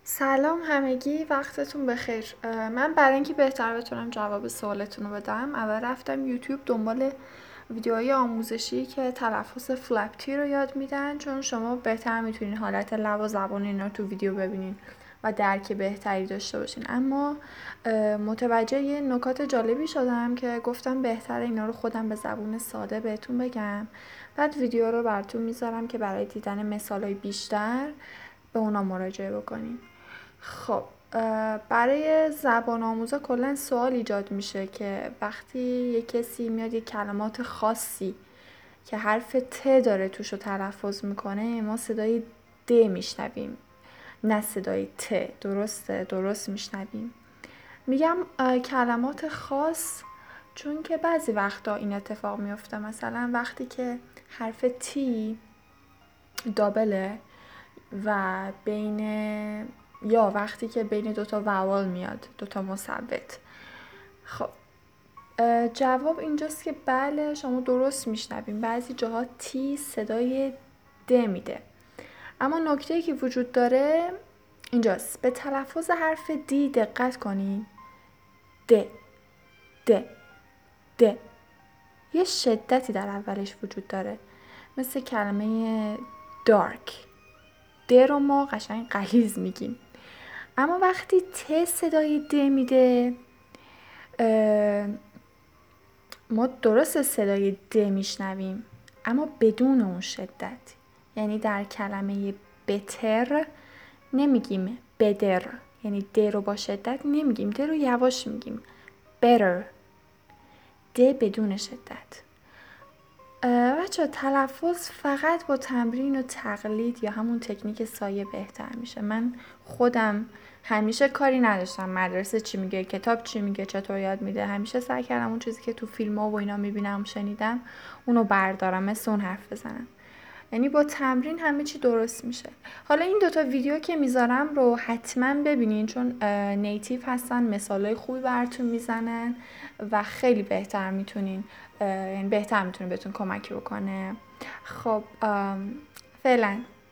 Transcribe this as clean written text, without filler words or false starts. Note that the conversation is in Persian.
سلام همگی، وقتتون بخیر. من برای اینکه بهتر بتونم جواب سوالتون رو بدم اول رفتم یوتیوب دنبال ویدیوهای آموزشی که تلفظ فلپتی رو یاد میدن، چون شما بهتر میتونین حالت لب و زبان اینا رو تو ویدیو ببینین و درک بهتری داشته باشین. اما متوجه یه نکات جالبی شدم که گفتم بهتره اینا رو خودم به زبون ساده بهتون بگم. بعد ویدیو رو براتون میذارم که برای دیدن مثالای بیشتر به اونا مراجعه بکنین. خب، برای زبان آموزا کلا سوال ایجاد میشه که وقتی یه کسی میاد یه کلمات خاصی که حرف ت داره توش رو تلفظ میکنه، ما صدای د میشنویم نه صدای ت. درست میشنویم. میگم کلمات خاص، چون که بعضی وقتا این اتفاق میفته. مثلا وقتی که حرف تی دابله و یا وقتی که بین دوتا وول میاد، دوتا مثبت. خب، جواب اینجاست که بله، شما درست میشنویم. بعضی جاها تی صدای د میده. اما نکته‌ای که وجود داره اینجاست، به تلفظ حرف دی دقت کنید. د د د یه شدتی در اولش وجود داره، مثل کلمه دارک. د رو ما قشنگ غلیظ میگیم. اما وقتی ت صدای د میده، ما درست صدای د میشنویم اما بدون اون شدت. یعنی در کلمه بتر نمیگیم بدر، یعنی د رو با شدت نمیگیم، د رو یواش میگیم better. د بدون شدت. بچه تلفظ فقط با تمرین و تقلید یا همون تکنیک سایه بهتر میشه. من خودم همیشه کاری نداشتم مدرسه چی میگه، کتاب چی میگه، چطور یاد میده. همیشه سعی کردم اون چیزی که تو فیلم ها و اینا میبینم شنیدم اونو بردارم، مثل اون حرف بزنم. یعنی با تمرین همه چی درست میشه. حالا این دوتا ویدیو که میذارم رو حتما ببینین، چون نیتیو هستن، مثالای خوبی براتون میزنن و خیلی بهتر میتونین، یعنی بهتر میتونه بهتون کمک بکنه. خب، فعلا